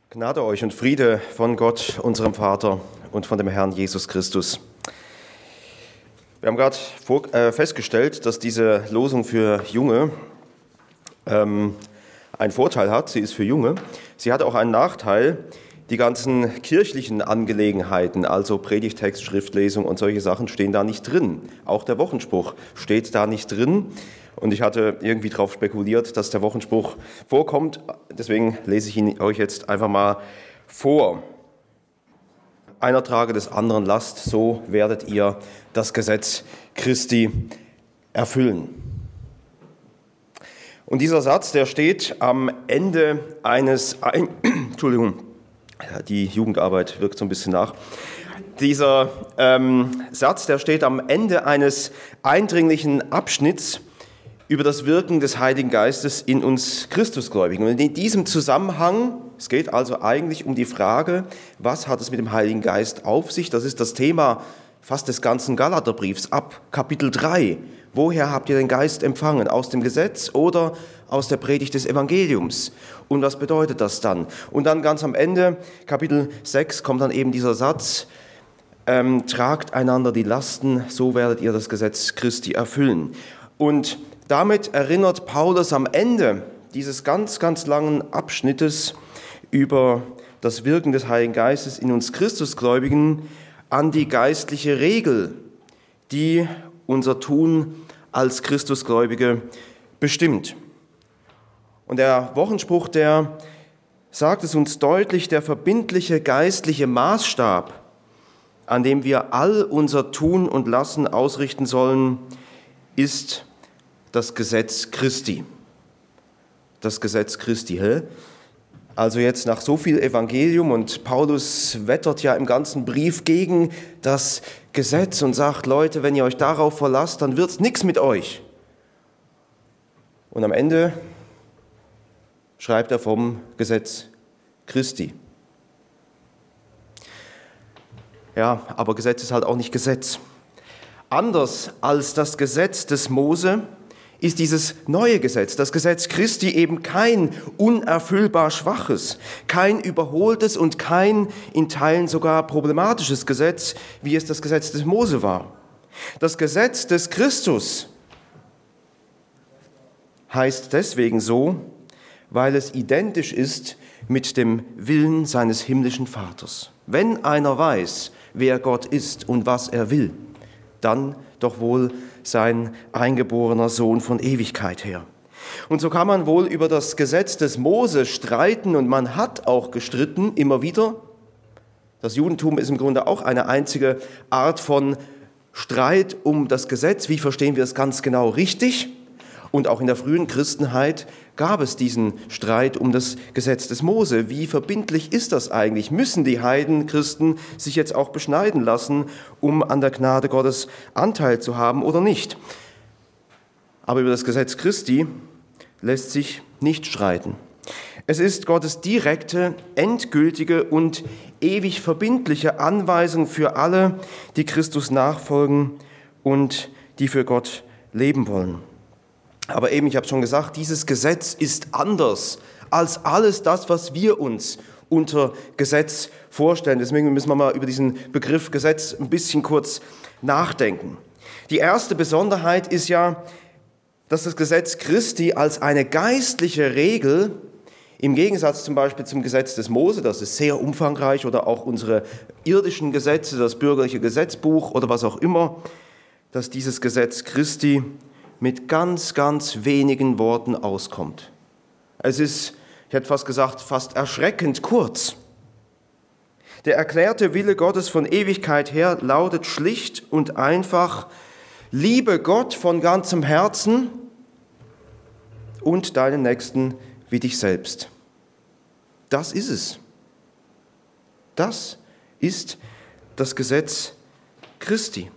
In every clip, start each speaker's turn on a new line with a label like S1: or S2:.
S1: Gnade euch und Friede von Gott, unserem Vater und von dem Herrn Jesus Christus. Wir haben gerade festgestellt, dass diese Losung für Junge einen Vorteil hat. Sie ist für Junge. Sie hat auch einen Nachteil. Die ganzen kirchlichen Angelegenheiten, also Predigtext, Schriftlesung und solche Sachen stehen da nicht drin. Auch der Wochenspruch steht da nicht drin. Und ich hatte irgendwie darauf spekuliert, dass der Wochenspruch vorkommt. Deswegen lese ich ihn euch jetzt einfach mal vor. Einer trage des anderen Last, so werdet ihr das Gesetz Christi erfüllen. Und dieser Satz, der steht am Ende Entschuldigung, die Jugendarbeit wirkt so ein bisschen nach. Dieser Satz, der steht am Ende eines eindringlichen Abschnitts über das Wirken des Heiligen Geistes in uns Christusgläubigen. Und in diesem Zusammenhang, es geht also eigentlich um die Frage, was hat es mit dem Heiligen Geist auf sich? Das ist das Thema fast des ganzen Galaterbriefs ab Kapitel 3. Woher habt ihr den Geist empfangen? Aus dem Gesetz oder aus der Predigt des Evangeliums? Und was bedeutet das dann? Und dann ganz am Ende, Kapitel 6, kommt dann eben dieser Satz, tragt einander die Lasten, so werdet ihr das Gesetz Christi erfüllen. Und damit erinnert Paulus am Ende dieses ganz, ganz langen Abschnittes über das Wirken des Heiligen Geistes in uns Christusgläubigen an die geistliche Regel, die unser Tun als Christusgläubige bestimmt. Und der Wochenspruch, der sagt es uns deutlich, der verbindliche geistliche Maßstab, an dem wir all unser Tun und Lassen ausrichten sollen, ist das Gesetz Christi. Das Gesetz Christi. Also jetzt nach so viel Evangelium, und Paulus wettert ja im ganzen Brief gegen das Gesetz und sagt, Leute, wenn ihr euch darauf verlasst, dann wird's nichts mit euch. Und am Ende schreibt er vom Gesetz Christi. Ja, aber Gesetz ist halt auch nicht Gesetz. Anders als das Gesetz des Mose ist dieses neue Gesetz, das Gesetz Christi, eben kein unerfüllbar schwaches, kein überholtes und kein in Teilen sogar problematisches Gesetz, wie es das Gesetz des Mose war. Das Gesetz des Christus heißt deswegen so, weil es identisch ist mit dem Willen seines himmlischen Vaters. Wenn einer weiß, wer Gott ist und was er will, dann doch wohl sein eingeborener Sohn von Ewigkeit her. Und so kann man wohl über das Gesetz des Mose streiten, und man hat auch gestritten, immer wieder. Das Judentum ist im Grunde auch eine einzige Art von Streit um das Gesetz. Wie verstehen wir es ganz genau richtig? Und auch in der frühen Christenheit gab es diesen Streit um das Gesetz des Mose. Wie verbindlich ist das eigentlich? Müssen die Heidenchristen sich jetzt auch beschneiden lassen, um an der Gnade Gottes Anteil zu haben oder nicht? Aber über das Gesetz Christi lässt sich nicht streiten. Es ist Gottes direkte, endgültige und ewig verbindliche Anweisung für alle, die Christus nachfolgen und die für Gott leben wollen. Aber eben, ich habe schon gesagt, dieses Gesetz ist anders als alles das, was wir uns unter Gesetz vorstellen. Deswegen müssen wir mal über diesen Begriff Gesetz ein bisschen kurz nachdenken. Die erste Besonderheit ist ja, dass das Gesetz Christi als eine geistliche Regel, im Gegensatz zum Beispiel zum Gesetz des Mose, das ist sehr umfangreich, oder auch unsere irdischen Gesetze, das bürgerliche Gesetzbuch oder was auch immer, dass dieses Gesetz Christi mit ganz, ganz wenigen Worten auskommt. Es ist, ich hätte fast gesagt, fast erschreckend kurz. Der erklärte Wille Gottes von Ewigkeit her lautet schlicht und einfach: Liebe Gott von ganzem Herzen und deinen Nächsten wie dich selbst. Das ist es. Das ist das Gesetz Christi.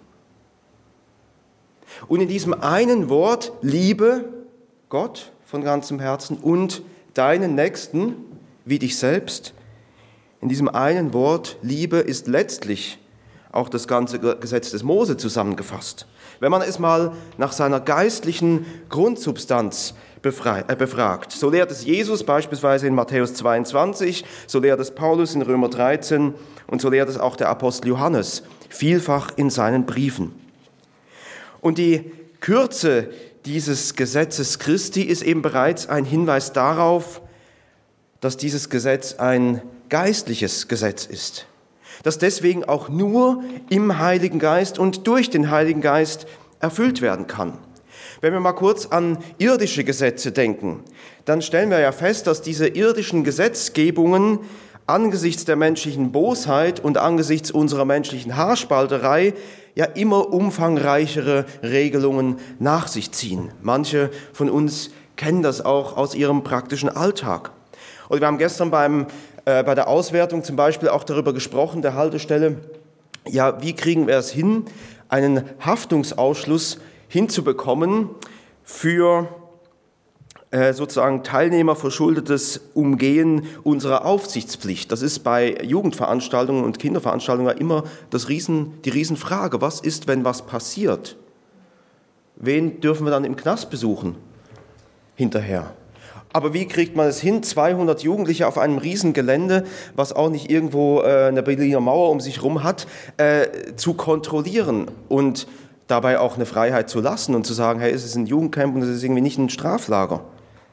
S1: Und in diesem einen Wort, liebe Gott von ganzem Herzen und deinen Nächsten wie dich selbst, in diesem einen Wort, Liebe, ist letztlich auch das ganze Gesetz des Mose zusammengefasst. Wenn man es mal nach seiner geistlichen Grundsubstanz befragt. So lehrt es Jesus beispielsweise in Matthäus 22, so lehrt es Paulus in Römer 13 und so lehrt es auch der Apostel Johannes vielfach in seinen Briefen. Und die Kürze dieses Gesetzes Christi ist eben bereits ein Hinweis darauf, dass dieses Gesetz ein geistliches Gesetz ist, das deswegen auch nur im Heiligen Geist und durch den Heiligen Geist erfüllt werden kann. Wenn wir mal kurz an irdische Gesetze denken, dann stellen wir ja fest, dass diese irdischen Gesetzgebungen angesichts der menschlichen Bosheit und angesichts unserer menschlichen Haarspalterei ja immer umfangreichere Regelungen nach sich ziehen. Manche von uns kennen das auch aus ihrem praktischen Alltag. Und wir haben gestern bei der Auswertung zum Beispiel auch darüber gesprochen, der Haltestelle, ja, wie kriegen wir es hin, einen Haftungsausschluss hinzubekommen für sozusagen teilnehmerverschuldetes Umgehen unserer Aufsichtspflicht. Das ist bei Jugendveranstaltungen und Kinderveranstaltungen immer die Riesenfrage. Was ist, wenn was passiert? Wen dürfen wir dann im Knast besuchen hinterher? Aber wie kriegt man es hin, 200 Jugendliche auf einem Riesengelände, was auch nicht irgendwo eine Berliner Mauer um sich herum hat, zu kontrollieren und dabei auch eine Freiheit zu lassen und zu sagen, hey, es ist ein Jugendcamp und es ist irgendwie nicht ein Straflager.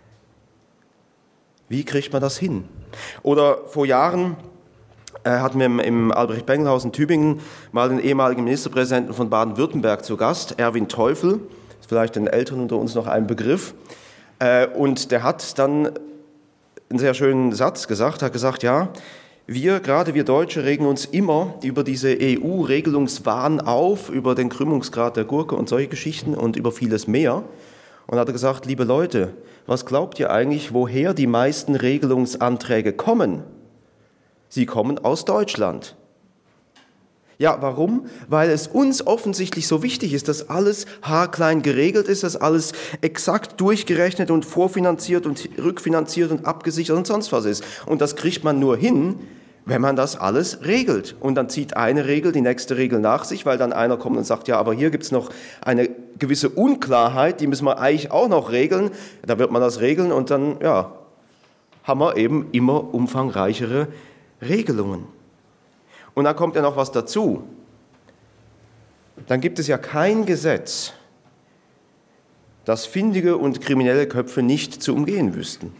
S1: Wie kriegt man das hin? Oder vor Jahren hatten wir im Albrecht-Bengel-Haus in Tübingen mal den ehemaligen Ministerpräsidenten von Baden-Württemberg zu Gast, Erwin Teufel, ist vielleicht den Älteren unter uns noch ein Begriff. Und der hat dann einen sehr schönen Satz gesagt, hat gesagt, ja, gerade wir Deutsche regen uns immer über diese EU-Regelungswahn auf, über den Krümmungsgrad der Gurke und solche Geschichten und über vieles mehr. Und hat gesagt, liebe Leute, was glaubt ihr eigentlich, woher die meisten Regelungsanträge kommen? Sie kommen aus Deutschland. Ja, warum? Weil es uns offensichtlich so wichtig ist, dass alles haarklein geregelt ist, dass alles exakt durchgerechnet und vorfinanziert und rückfinanziert und abgesichert und sonst was ist. Und das kriegt man nur hin, wenn man das alles regelt. Und dann zieht eine Regel die nächste Regel nach sich, weil dann einer kommt und sagt, ja, aber hier gibt es noch eine gewisse Unklarheit, die müssen wir eigentlich auch noch regeln. Da wird man das regeln und dann, ja, haben wir eben immer umfangreichere Regelungen. Und dann kommt ja noch was dazu. Dann gibt es ja kein Gesetz, das findige und kriminelle Köpfe nicht zu umgehen wüssten.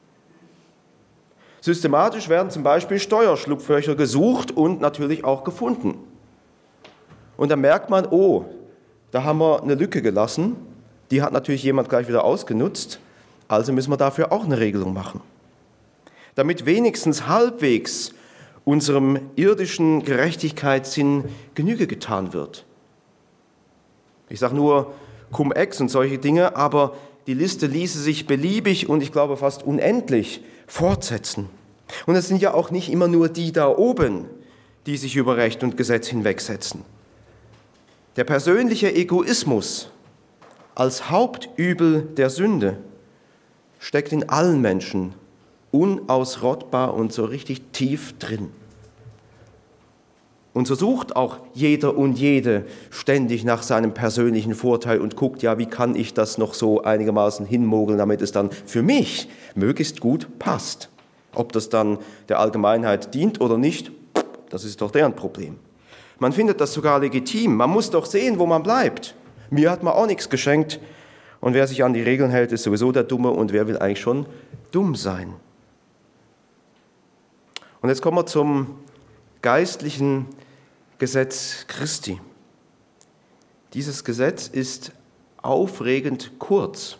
S1: Systematisch werden zum Beispiel Steuerschlupflöcher gesucht und natürlich auch gefunden. Und dann merkt man, oh, da haben wir eine Lücke gelassen, die hat natürlich jemand gleich wieder ausgenutzt, also müssen wir dafür auch eine Regelung machen. Damit wenigstens halbwegs unserem irdischen Gerechtigkeitssinn Genüge getan wird. Ich sage nur Cum-Ex und solche Dinge, aber die Liste ließe sich beliebig und ich glaube fast unendlich fortsetzen. Und es sind ja auch nicht immer nur die da oben, die sich über Recht und Gesetz hinwegsetzen. Der persönliche Egoismus als Hauptübel der Sünde steckt in allen Menschen unausrottbar und so richtig tief drin. Und so sucht auch jeder und jede ständig nach seinem persönlichen Vorteil und guckt, ja, wie kann ich das noch so einigermaßen hinmogeln, damit es dann für mich möglichst gut passt. Ob das dann der Allgemeinheit dient oder nicht, das ist doch deren Problem. Man findet das sogar legitim. Man muss doch sehen, wo man bleibt. Mir hat man auch nichts geschenkt. Und wer sich an die Regeln hält, ist sowieso der Dumme. Und wer will eigentlich schon dumm sein? Und jetzt kommen wir zum geistlichen Gesetz Christi. Dieses Gesetz ist aufregend kurz.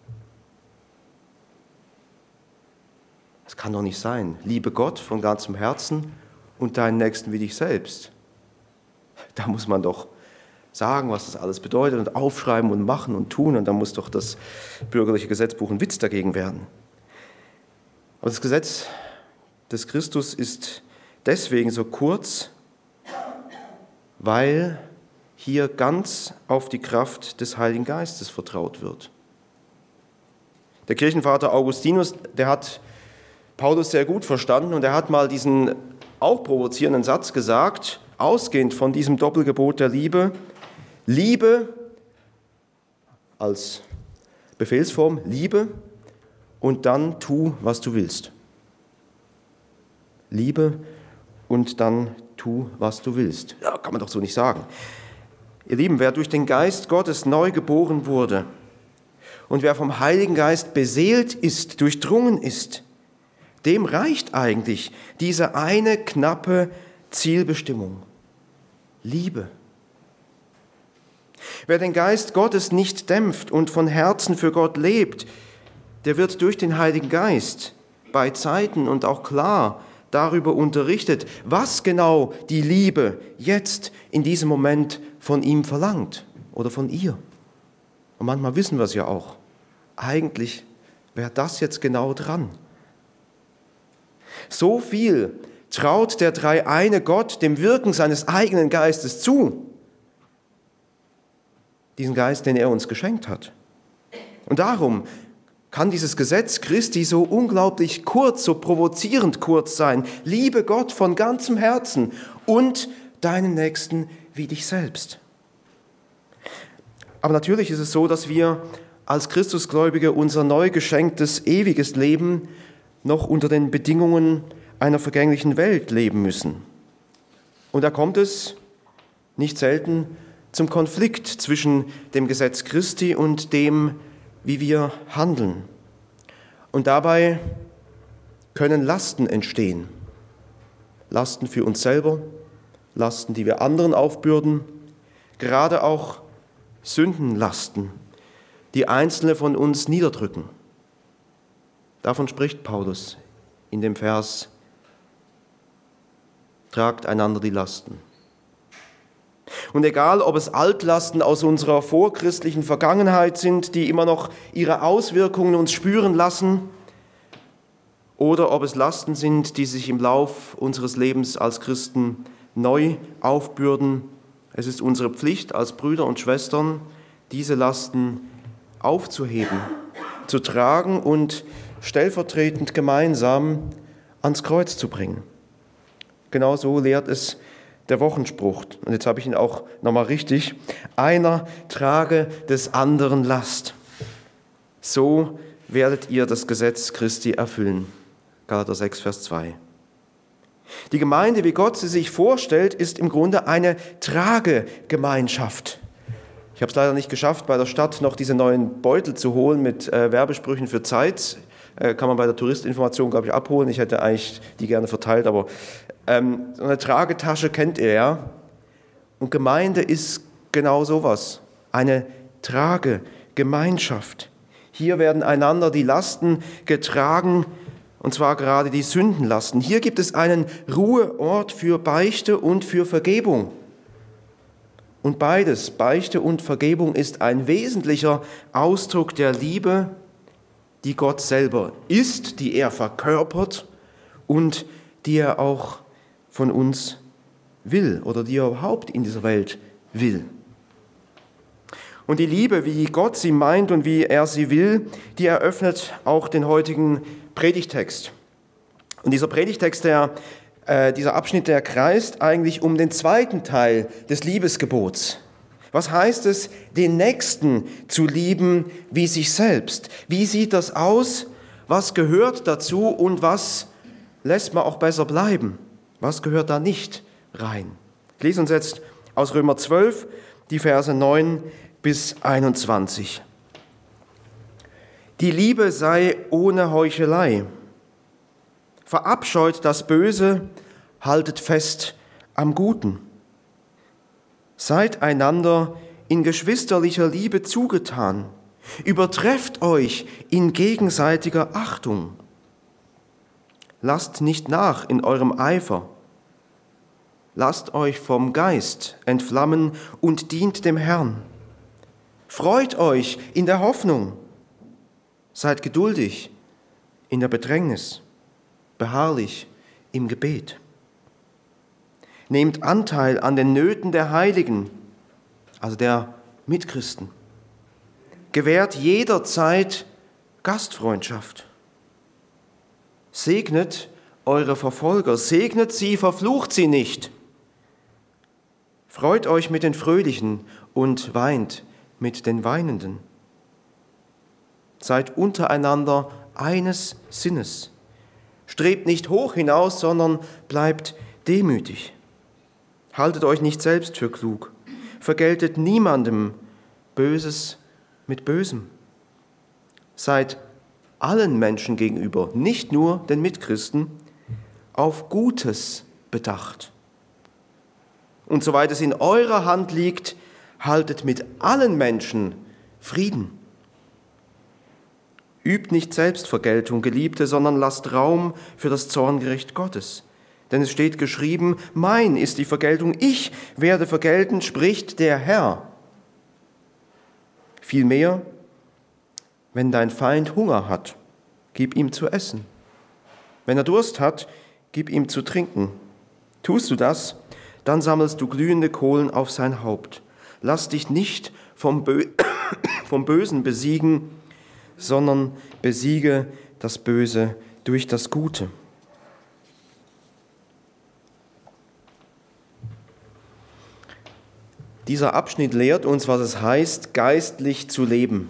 S1: Es kann doch nicht sein. Liebe Gott von ganzem Herzen und deinen Nächsten wie dich selbst. Da muss man doch sagen, was das alles bedeutet und aufschreiben und machen und tun. Und da muss doch das bürgerliche Gesetzbuch ein Witz dagegen werden. Aber das Gesetz des Christus ist deswegen so kurz, weil hier ganz auf die Kraft des Heiligen Geistes vertraut wird. Der Kirchenvater Augustinus, der hat Paulus sehr gut verstanden und er hat mal diesen auch provozierenden Satz gesagt, ausgehend von diesem Doppelgebot der Liebe: Liebe als Befehlsform, liebe und dann tu, was du willst. Liebe und dann tu, was du willst. Ja, kann man doch so nicht sagen. Ihr Lieben, wer durch den Geist Gottes neu geboren wurde und wer vom Heiligen Geist beseelt ist, durchdrungen ist, dem reicht eigentlich diese eine knappe Zielbestimmung. Liebe. Wer den Geist Gottes nicht dämpft und von Herzen für Gott lebt, der wird durch den Heiligen Geist bei Zeiten und auch klar darüber unterrichtet, was genau die Liebe jetzt in diesem Moment von ihm verlangt oder von ihr. Und manchmal wissen wir es ja auch. Eigentlich wäre das jetzt genau dran. So viel traut der dreieine Gott dem Wirken seines eigenen Geistes zu. Diesen Geist, den er uns geschenkt hat. Und darum kann dieses Gesetz Christi so unglaublich kurz, so provozierend kurz sein. Liebe Gott von ganzem Herzen und deinen Nächsten wie dich selbst. Aber natürlich ist es so, dass wir als Christusgläubige unser neu geschenktes ewiges Leben noch unter den Bedingungen einer vergänglichen Welt leben müssen. Und da kommt es nicht selten zum Konflikt zwischen dem Gesetz Christi und dem, wie wir handeln. Und dabei können Lasten entstehen. Lasten für uns selber, Lasten, die wir anderen aufbürden, gerade auch Sündenlasten, die Einzelne von uns niederdrücken. Davon spricht Paulus in dem Vers: Tragt einander die Lasten. Und egal, ob es Altlasten aus unserer vorchristlichen Vergangenheit sind, die immer noch ihre Auswirkungen uns spüren lassen, oder ob es Lasten sind, die sich im Lauf unseres Lebens als Christen neu aufbürden, es ist unsere Pflicht als Brüder und Schwestern, diese Lasten aufzuheben, zu tragen und stellvertretend gemeinsam ans Kreuz zu bringen. Genau so lehrt es der Wochenspruch. Und jetzt habe ich ihn auch nochmal richtig. Einer trage des anderen Last. So werdet ihr das Gesetz Christi erfüllen. Galater 6, Vers 2. Die Gemeinde, wie Gott sie sich vorstellt, ist im Grunde eine Tragegemeinschaft. Ich habe es leider nicht geschafft, bei der Stadt noch diese neuen Beutel zu holen mit Werbesprüchen für Zeit. Kann man bei der Touristinformation, glaube ich, abholen. Ich hätte eigentlich die gerne verteilt, aber so eine Tragetasche kennt ihr ja. Und Gemeinde ist genau sowas. Eine Tragegemeinschaft. Hier werden einander die Lasten getragen, und zwar gerade die Sündenlasten. Hier gibt es einen Ruheort für Beichte und für Vergebung. Und beides, Beichte und Vergebung, ist ein wesentlicher Ausdruck der Liebe, die Gott selber ist, die er verkörpert und die er auch von uns will oder die er überhaupt in dieser Welt will. Und die Liebe, wie Gott sie meint und wie er sie will, die eröffnet auch den heutigen Predigtext. Und dieser Predigtext, dieser Abschnitt, der kreist eigentlich um den zweiten Teil des Liebesgebots. Was heißt es, den Nächsten zu lieben wie sich selbst? Wie sieht das aus? Was gehört dazu und was lässt man auch besser bleiben? Was gehört da nicht rein? Ich lese uns jetzt aus Römer 12 die Verse 9 bis 21. Die Liebe sei ohne Heuchelei. Verabscheut das Böse, haltet fest am Guten. Seid einander in geschwisterlicher Liebe zugetan. Übertrefft euch in gegenseitiger Achtung. Lasst nicht nach in eurem Eifer. Lasst euch vom Geist entflammen und dient dem Herrn. Freut euch in der Hoffnung. Seid geduldig in der Bedrängnis, beharrlich im Gebet. Nehmt Anteil an den Nöten der Heiligen, also der Mitchristen. Gewährt jederzeit Gastfreundschaft. Segnet eure Verfolger, segnet sie, verflucht sie nicht. Freut euch mit den Fröhlichen und weint mit den Weinenden. Seid untereinander eines Sinnes. Strebt nicht hoch hinaus, sondern bleibt demütig. Haltet euch nicht selbst für klug. Vergeltet niemandem Böses mit Bösem. Seid allen Menschen gegenüber, nicht nur den Mitchristen, auf Gutes bedacht. Und soweit es in eurer Hand liegt, haltet mit allen Menschen Frieden. Übt nicht Selbstvergeltung, Geliebte, sondern lasst Raum für das Zorngericht Gottes. Denn es steht geschrieben, mein ist die Vergeltung, ich werde vergelten, spricht der Herr. Vielmehr, wenn dein Feind Hunger hat, gib ihm zu essen. Wenn er Durst hat, gib ihm zu trinken. Tust du das, dann sammelst du glühende Kohlen auf sein Haupt. Lass dich nicht vom Bösen besiegen, sondern besiege das Böse durch das Gute. Dieser Abschnitt lehrt uns, was es heißt, geistlich zu leben.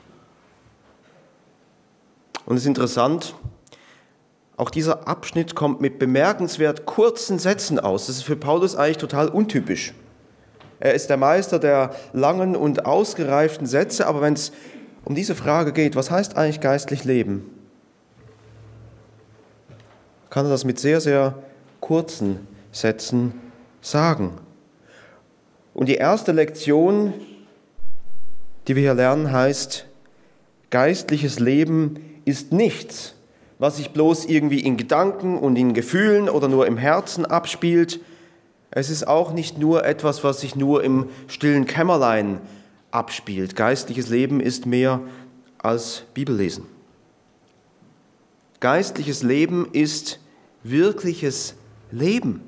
S1: Und es ist interessant, auch dieser Abschnitt kommt mit bemerkenswert kurzen Sätzen aus. Das ist für Paulus eigentlich total untypisch. Er ist der Meister der langen und ausgereiften Sätze, aber wenn es um diese Frage geht, was heißt eigentlich geistlich leben, kann er das mit sehr, sehr kurzen Sätzen sagen. Und die erste Lektion, die wir hier lernen, heißt, geistliches Leben ist nichts, was sich bloß irgendwie in Gedanken und in Gefühlen oder nur im Herzen abspielt. Es ist auch nicht nur etwas, was sich nur im stillen Kämmerlein abspielt. Geistliches Leben ist mehr als Bibellesen. Geistliches Leben ist wirkliches Leben.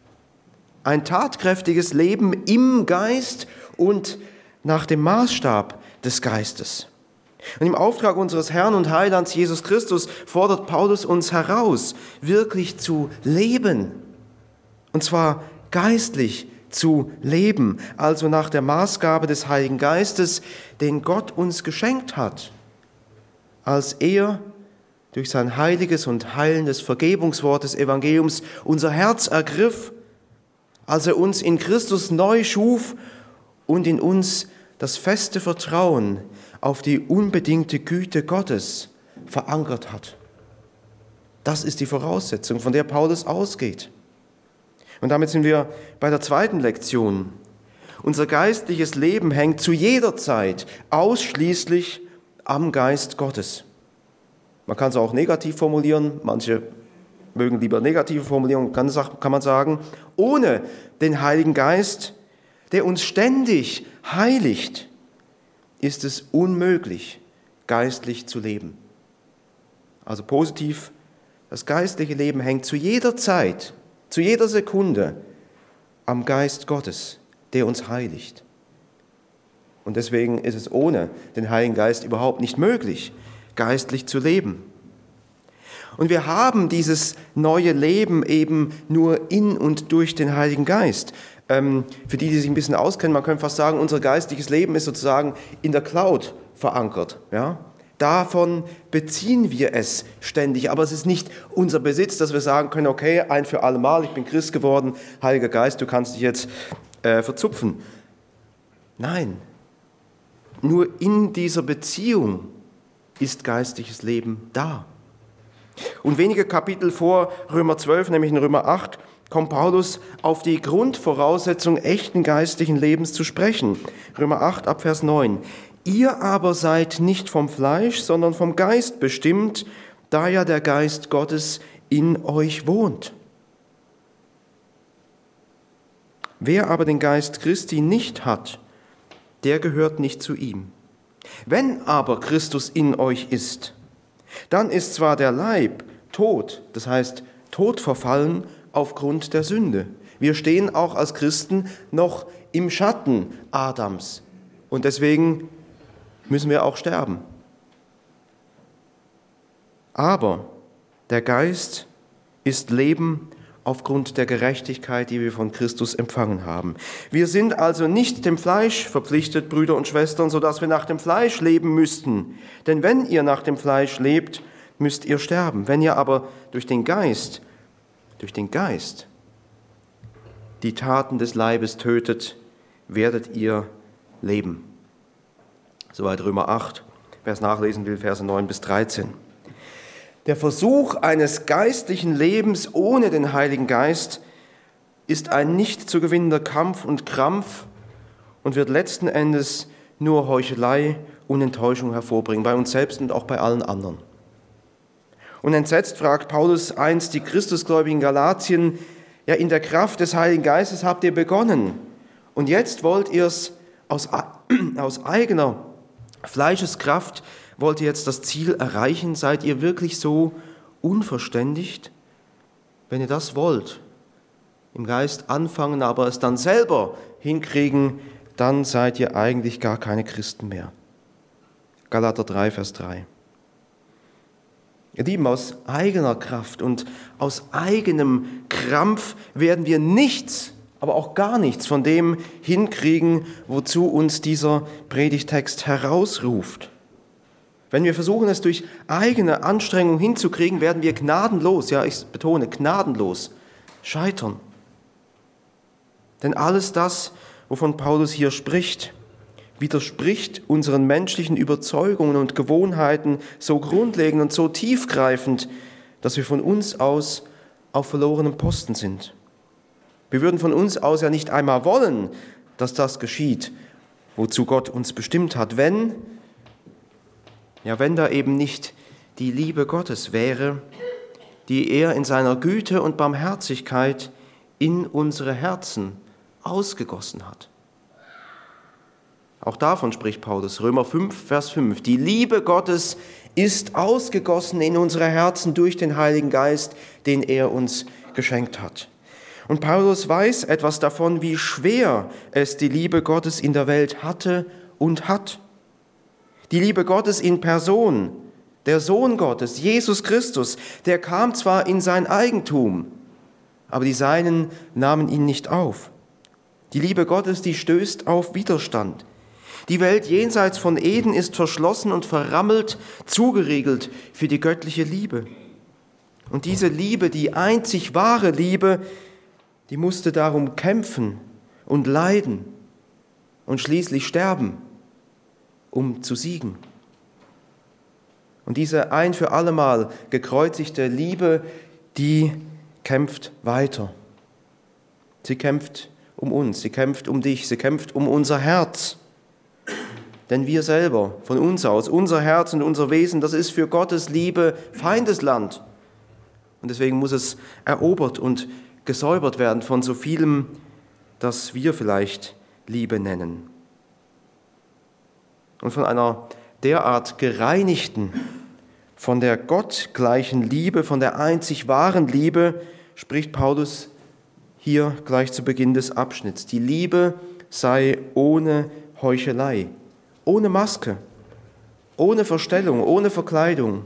S1: Ein tatkräftiges Leben im Geist und nach dem Maßstab des Geistes. Und im Auftrag unseres Herrn und Heilands Jesus Christus fordert Paulus uns heraus, wirklich zu leben. Und zwar geistlich zu leben, also nach der Maßgabe des Heiligen Geistes, den Gott uns geschenkt hat, als er durch sein heiliges und heilendes Vergebungswort des Evangeliums unser Herz ergriff, als er uns in Christus neu schuf und in uns das feste Vertrauen auf die unbedingte Güte Gottes verankert hat. Das ist die Voraussetzung, von der Paulus ausgeht. Und damit sind wir bei der zweiten Lektion. Unser geistliches Leben hängt zu jeder Zeit ausschließlich am Geist Gottes. Man kann es auch negativ formulieren, manche mögen lieber negative Formulierungen, kann man sagen, ohne den Heiligen Geist, der uns ständig heiligt, ist es unmöglich, geistlich zu leben. Also positiv, das geistliche Leben hängt zu jeder Zeit, zu jeder Sekunde am Geist Gottes, der uns heiligt. Und deswegen ist es ohne den Heiligen Geist überhaupt nicht möglich, geistlich zu leben. Und wir haben dieses neue Leben eben nur in und durch den Heiligen Geist. Für die sich ein bisschen auskennen, man könnte fast sagen, unser geistliches Leben ist sozusagen in der Cloud verankert. Ja? Davon beziehen wir es ständig, aber es ist nicht unser Besitz, dass wir sagen können, okay, ein für alle Mal, ich bin Christ geworden, Heiliger Geist, du kannst dich jetzt verzupfen. Nein, nur in dieser Beziehung ist geistliches Leben da. Und wenige Kapitel vor Römer 12, nämlich in Römer 8, kommt Paulus auf die Grundvoraussetzung echten geistlichen Lebens zu sprechen. Römer 8 ab Vers 9. Ihr aber seid nicht vom Fleisch, sondern vom Geist bestimmt, da ja der Geist Gottes in euch wohnt. Wer aber den Geist Christi nicht hat, der gehört nicht zu ihm. Wenn aber Christus in euch ist, dann ist zwar der Leib tot, das heißt tot verfallen aufgrund der Sünde. Wir stehen auch als Christen noch im Schatten Adams und deswegen müssen wir auch sterben. Aber der Geist ist Leben aufgrund der Gerechtigkeit, die wir von Christus empfangen haben. Wir sind also nicht dem Fleisch verpflichtet, Brüder und Schwestern, sodass wir nach dem Fleisch leben müssten. Denn wenn ihr nach dem Fleisch lebt, müsst ihr sterben. Wenn ihr aber durch den Geist die Taten des Leibes tötet, werdet ihr leben. Soweit Römer 8, wer es nachlesen will, Verse 9 bis 13. Der Versuch eines geistlichen Lebens ohne den Heiligen Geist ist ein nicht zu gewinnender Kampf und Krampf und wird letzten Endes nur Heuchelei und Enttäuschung hervorbringen, bei uns selbst und auch bei allen anderen. Und entsetzt fragt Paulus einst die Christusgläubigen Galatien, ja, in der Kraft des Heiligen Geistes habt ihr begonnen und jetzt wollt ihr es aus eigener Fleischeskraft, wollt ihr jetzt das Ziel erreichen? Seid ihr wirklich so unverständigt? Wenn ihr das wollt, im Geist anfangen, aber es dann selber hinkriegen, dann seid ihr eigentlich gar keine Christen mehr. Galater 3, Vers 3. Ihr Lieben, aus eigener Kraft und aus eigenem Krampf werden wir nichts, aber auch gar nichts von dem hinkriegen, wozu uns dieser Predigtext herausruft. Wenn wir versuchen, es durch eigene Anstrengung hinzukriegen, werden wir gnadenlos, ja, ich betone, gnadenlos scheitern. Denn alles das, wovon Paulus hier spricht, widerspricht unseren menschlichen Überzeugungen und Gewohnheiten so grundlegend und so tiefgreifend, dass wir von uns aus auf verlorenem Posten sind. Wir würden von uns aus ja nicht einmal wollen, dass das geschieht, wozu Gott uns bestimmt hat, wenn da eben nicht die Liebe Gottes wäre, die er in seiner Güte und Barmherzigkeit in unsere Herzen ausgegossen hat. Auch davon spricht Paulus, Römer 5, Vers 5. Die Liebe Gottes ist ausgegossen in unsere Herzen durch den Heiligen Geist, den er uns geschenkt hat. Und Paulus weiß etwas davon, wie schwer es die Liebe Gottes in der Welt hatte und hat. Die Liebe Gottes in Person, der Sohn Gottes, Jesus Christus, der kam zwar in sein Eigentum, aber die Seinen nahmen ihn nicht auf. Die Liebe Gottes, die stößt auf Widerstand. Die Welt jenseits von Eden ist verschlossen und verrammelt, zugeriegelt für die göttliche Liebe. Und diese Liebe, die einzig wahre Liebe, die musste darum kämpfen und leiden und schließlich sterben, um zu siegen. Und diese ein für allemal gekreuzigte Liebe, die kämpft weiter. Sie kämpft um uns, sie kämpft um dich, sie kämpft um unser Herz. Denn wir selber, von uns aus, unser Herz und unser Wesen, das ist für Gottes Liebe Feindesland. Und deswegen muss es erobert und gesäubert werden von so vielem, das wir vielleicht Liebe nennen. Und von einer derart gereinigten, von der gottgleichen Liebe, von der einzig wahren Liebe, spricht Paulus hier gleich zu Beginn des Abschnitts. Die Liebe sei ohne Heuchelei, ohne Maske, ohne Verstellung, ohne Verkleidung.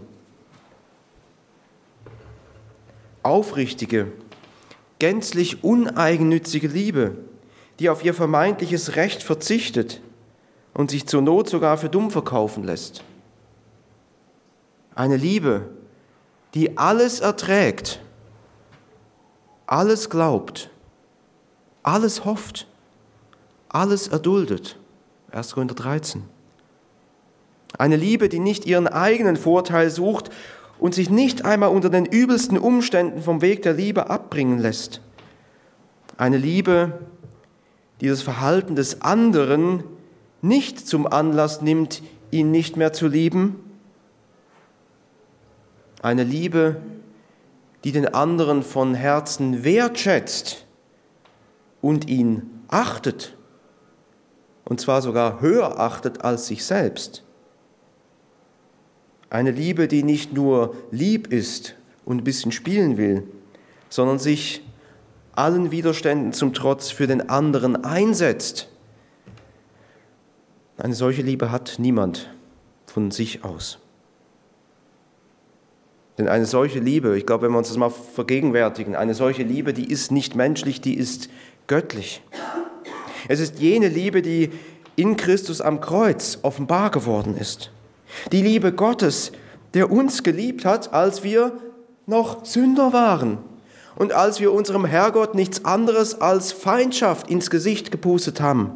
S1: Aufrichtige, gänzlich uneigennützige Liebe, die auf ihr vermeintliches Recht verzichtet und sich zur Not sogar für dumm verkaufen lässt. Eine Liebe, die alles erträgt, alles glaubt, alles hofft, alles erduldet. 1. Korinther 13. Eine Liebe, die nicht ihren eigenen Vorteil sucht und sich nicht einmal unter den übelsten Umständen vom Weg der Liebe abbringen lässt. Eine Liebe, die das Verhalten des anderen nicht zum Anlass nimmt, ihn nicht mehr zu lieben. Eine Liebe, die den anderen von Herzen wertschätzt und ihn achtet. Und zwar sogar höher achtet als sich selbst. Eine Liebe, die nicht nur lieb ist und ein bisschen spielen will, sondern sich allen Widerständen zum Trotz für den anderen einsetzt. Eine solche Liebe hat niemand von sich aus. Denn eine solche Liebe, ich glaube, wenn wir uns das mal vergegenwärtigen, eine solche Liebe, die ist nicht menschlich, die ist göttlich. Es ist jene Liebe, die in Christus am Kreuz offenbar geworden ist. Die Liebe Gottes, der uns geliebt hat, als wir noch Sünder waren und als wir unserem Herrgott nichts anderes als Feindschaft ins Gesicht gepustet haben.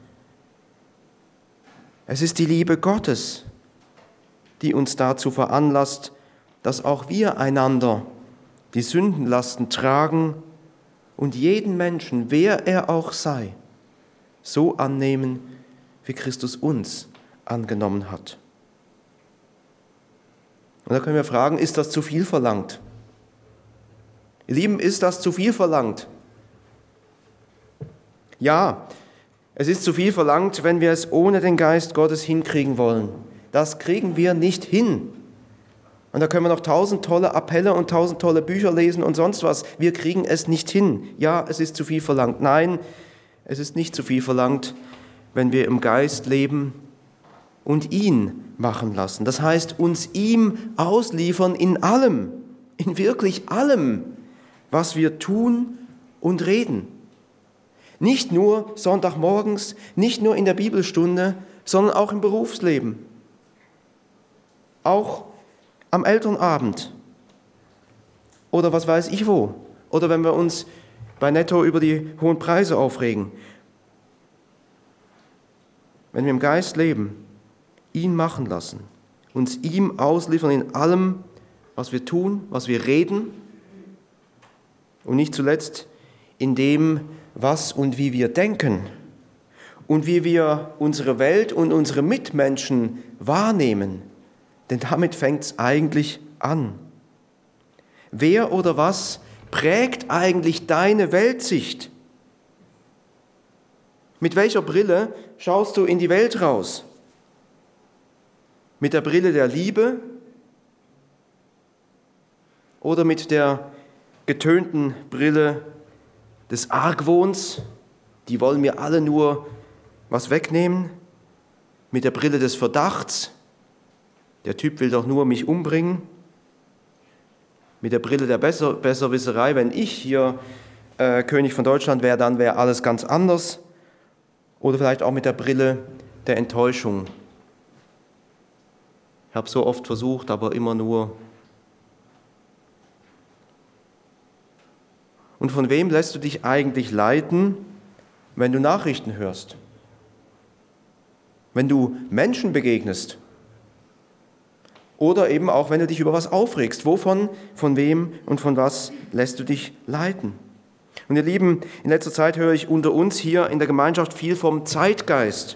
S1: Es ist die Liebe Gottes, die uns dazu veranlasst, dass auch wir einander die Sündenlasten tragen und jeden Menschen, wer er auch sei, so annehmen, wie Christus uns angenommen hat. Und da können wir fragen, ist das zu viel verlangt? Ihr Lieben, ist das zu viel verlangt? Ja, es ist zu viel verlangt, wenn wir es ohne den Geist Gottes hinkriegen wollen. Das kriegen wir nicht hin. Und da können wir noch 1000 tolle Appelle und 1000 tolle Bücher lesen und sonst was. Wir kriegen es nicht hin. Ja, es ist zu viel verlangt. Nein, es ist nicht zu viel verlangt, wenn wir im Geist leben und ihn machen lassen. Das heißt, uns ihm ausliefern in allem, in wirklich allem, was wir tun und reden. Nicht nur Sonntagmorgens, nicht nur in der Bibelstunde, sondern auch im Berufsleben. Auch am Elternabend oder was weiß ich wo. Oder wenn wir uns bei Netto über die hohen Preise aufregen. Wenn wir im Geist leben, ihn machen lassen, uns ihm ausliefern in allem, was wir tun, was wir reden und nicht zuletzt in dem, was und wie wir denken und wie wir unsere Welt und unsere Mitmenschen wahrnehmen. Denn damit fängt es eigentlich an. Wer oder was prägt eigentlich deine Weltsicht? Mit welcher Brille schaust du in die Welt raus? Mit der Brille der Liebe oder mit der getönten Brille des Argwohns? Die wollen mir alle nur was wegnehmen. Mit der Brille des Verdachts? Der Typ will doch nur mich umbringen. Mit der Brille der Besserwisserei, wenn ich hier König von Deutschland wäre, dann wäre alles ganz anders. Oder vielleicht auch mit der Brille der Enttäuschung. Ich habe so oft versucht, aber immer nur. Und von wem lässt du dich eigentlich leiten, wenn du Nachrichten hörst? Wenn du Menschen begegnest? Oder eben auch, wenn du dich über was aufregst. Wovon, von wem und von was lässt du dich leiten? Und ihr Lieben, in letzter Zeit höre ich unter uns hier in der Gemeinschaft viel vom Zeitgeist.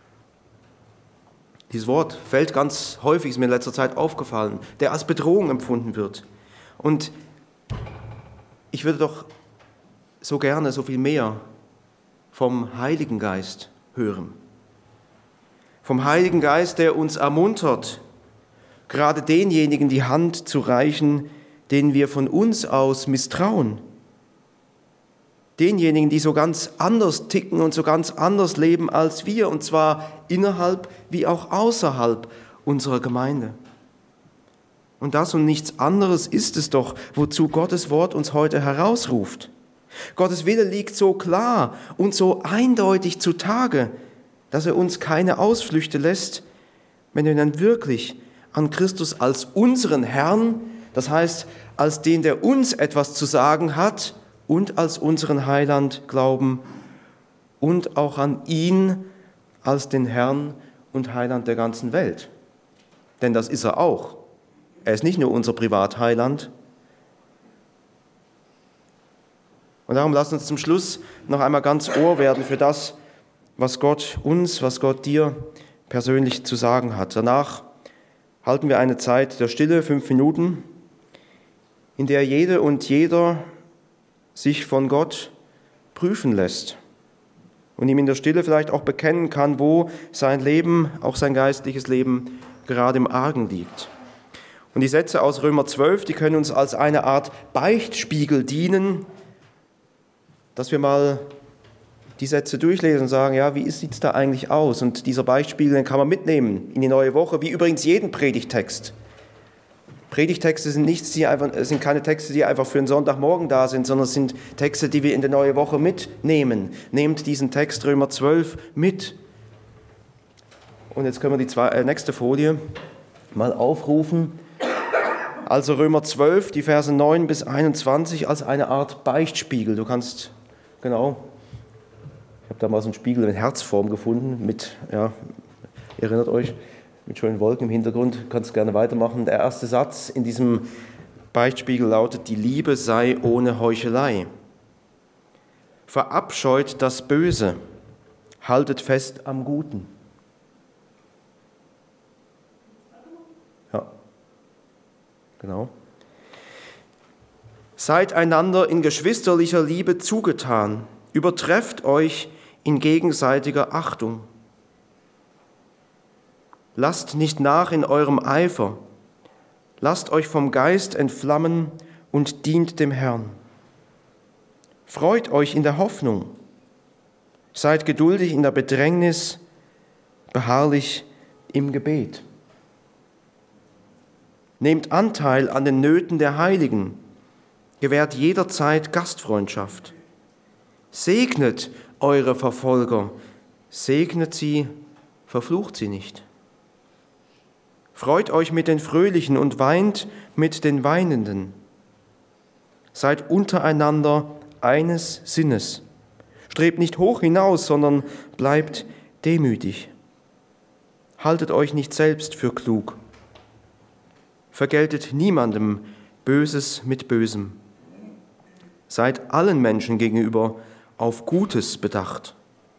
S1: Dieses Wort fällt ganz häufig, ist mir in letzter Zeit aufgefallen, der als Bedrohung empfunden wird. Und ich würde doch so gerne so viel mehr vom Heiligen Geist hören. Vom Heiligen Geist, der uns ermuntert, gerade denjenigen die Hand zu reichen, denen wir von uns aus misstrauen. Denjenigen, die so ganz anders ticken und so ganz anders leben als wir, und zwar innerhalb wie auch außerhalb unserer Gemeinde. Und das und nichts anderes ist es doch, wozu Gottes Wort uns heute herausruft. Gottes Wille liegt so klar und so eindeutig zutage, dass er uns keine Ausflüchte lässt, wenn wir dann wirklich an Christus als unseren Herrn, das heißt als den, der uns etwas zu sagen hat, und als unseren Heiland glauben und auch an ihn als den Herrn und Heiland der ganzen Welt. Denn das ist er auch. Er ist nicht nur unser Privatheiland. Und darum lasst uns zum Schluss noch einmal ganz Ohr werden für das, was Gott uns, was Gott dir persönlich zu sagen hat. Danach halten wir eine Zeit der Stille, 5 Minuten, in der jede und jeder sich von Gott prüfen lässt und ihm in der Stille vielleicht auch bekennen kann, wo sein Leben, auch sein geistliches Leben, gerade im Argen liegt. Und die Sätze aus Römer 12, die können uns als eine Art Beichtspiegel dienen, dass wir mal die Sätze durchlesen und sagen, ja, wie sieht es da eigentlich aus? Und dieser Beichtspiegel, den kann man mitnehmen in die neue Woche, wie übrigens jeden Predigtext. Predigtexte sind keine Texte, die einfach für einen Sonntagmorgen da sind, sondern es sind Texte, die wir in die neue Woche mitnehmen. Nehmt diesen Text Römer 12 mit. Und jetzt können wir die nächste Folie mal aufrufen. Also Römer 12, die Verse 9 bis 21 als eine Art Beichtspiegel. Du kannst, genau, ich habe da mal so einen Spiegel in Herzform gefunden, ihr erinnert euch, mit schönen Wolken im Hintergrund, du kannst gerne weitermachen. Der erste Satz in diesem Beichtspiegel lautet: Die Liebe sei ohne Heuchelei. Verabscheut das Böse, haltet fest am Guten. Ja, genau. Seid einander in geschwisterlicher Liebe zugetan, übertrefft euch in gegenseitiger Achtung. Lasst nicht nach in eurem Eifer, lasst euch vom Geist entflammen und dient dem Herrn. Freut euch in der Hoffnung, seid geduldig in der Bedrängnis, beharrlich im Gebet. Nehmt Anteil an den Nöten der Heiligen, gewährt jederzeit Gastfreundschaft. Segnet eure Verfolger, segnet sie, verflucht sie nicht. Freut euch mit den Fröhlichen und weint mit den Weinenden. Seid untereinander eines Sinnes. Strebt nicht hoch hinaus, sondern bleibt demütig. Haltet euch nicht selbst für klug. Vergeltet niemandem Böses mit Bösem. Seid allen Menschen gegenüber auf Gutes bedacht.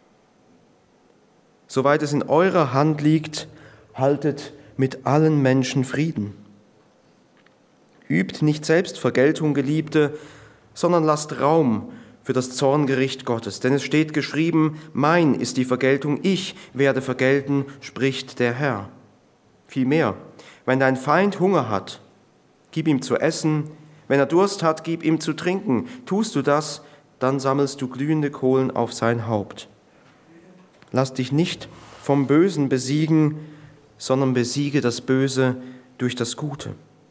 S1: Soweit es in eurer Hand liegt, haltet mit allen Menschen Frieden. Übt nicht selbst Vergeltung, Geliebte, sondern lasst Raum für das Zorngericht Gottes. Denn es steht geschrieben: Mein ist die Vergeltung, ich werde vergelten, spricht der Herr. Vielmehr, wenn dein Feind Hunger hat, gib ihm zu essen, wenn er Durst hat, gib ihm zu trinken. Tust du das, dann sammelst du glühende Kohlen auf sein Haupt. Lass dich nicht vom Bösen besiegen, sondern besiege das Böse durch das Gute.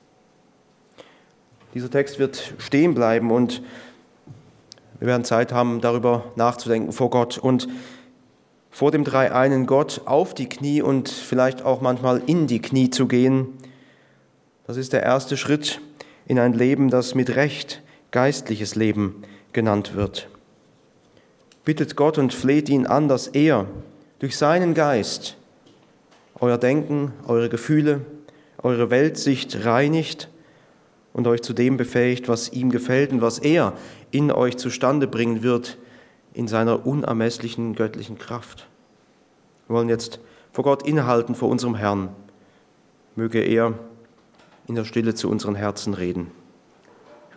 S1: Dieser Text wird stehen bleiben und wir werden Zeit haben, darüber nachzudenken vor Gott und vor dem dreieinen Gott auf die Knie und vielleicht auch manchmal in die Knie zu gehen. Das ist der erste Schritt in ein Leben, das mit Recht geistliches Leben genannt wird. Bittet Gott und fleht ihn an, dass er durch seinen Geist euer Denken, eure Gefühle, eure Weltsicht reinigt und euch zu dem befähigt, was ihm gefällt und was er in euch zustande bringen wird in seiner unermesslichen göttlichen Kraft. Wir wollen jetzt vor Gott innehalten, vor unserem Herrn. Möge er in der Stille zu unseren Herzen reden.